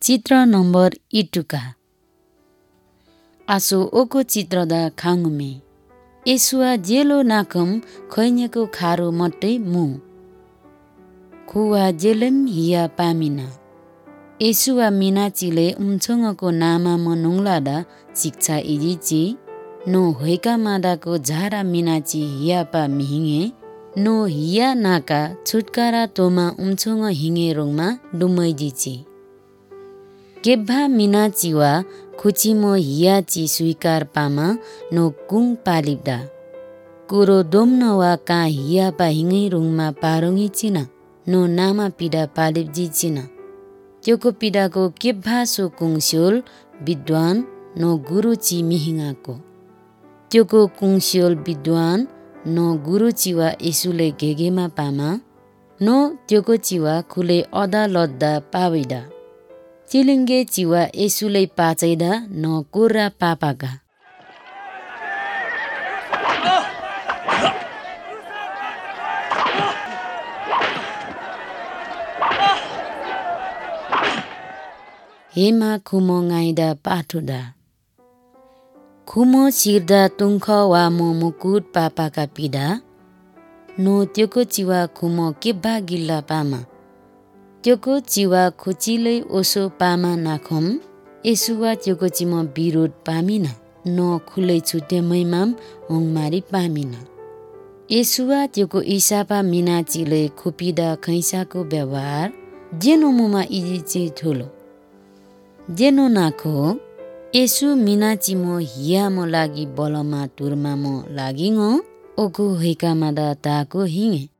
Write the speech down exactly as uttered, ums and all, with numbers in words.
चित्र नम्बर इटुका आसो ओको चित्र दा खाङुमे एसुआ जेलो नाकम खैनेको खारो मट्टै मु खुवा जेलम हिया पामिना एसुआ मिनाचीले उम्छङको नामा मनुङलादा शिक्षा इजिची नो होइका मादाको झारा मिनाची हिया पा मिहिङे नो हिया नाका छुटकारा तोमा उम्छङ हिङे रोङमा डुमैजिची केब्भा मिनाचीवा खुचिमो हियाची स्वीकार पामा नो कुङ पालिब्दा कुरो दोम्न वा का हिया पा हिङै रुङमा पारुङी चिना नो नामा पिडा पालिब्जी चिना त्योको पिडाको केब्भा सो कुङस्योल विद्वान नो गुरुची मिहिङाको त्योको कुङस्योल विद्वान नो गुरुचीवा यसुले घेगेमा पामा नो त्योको चिवा खुले अदालतदा पावैदा चिलिङ्गे चिवा यसुले पाचैदा न कुर्रा पापाका हेमा खुमो गाइदा पाठुदा खुमो सिर्दा तुङ्ख वा मो मुकुट पापाका पिडा नो त्योको चिवा खुमो केब्बा गिल्ला पामा त्योको चिवा खुचिलै ओसो पामा नाखम यसुवा त्योको चिमो विरोध पामिना न खुलै छुटे मैमाम होङमारी पामिना यसुवा त्योको इसापा मिनाचीले खुपिदा खैसाको व्यवहार जेनो मुमा इजिचे ठुलो जेनो नाखो यसु मिनाचीमो हियामो लागि बलमा तुर्मामो लागिङ ओको हैकामादा ताको हिङे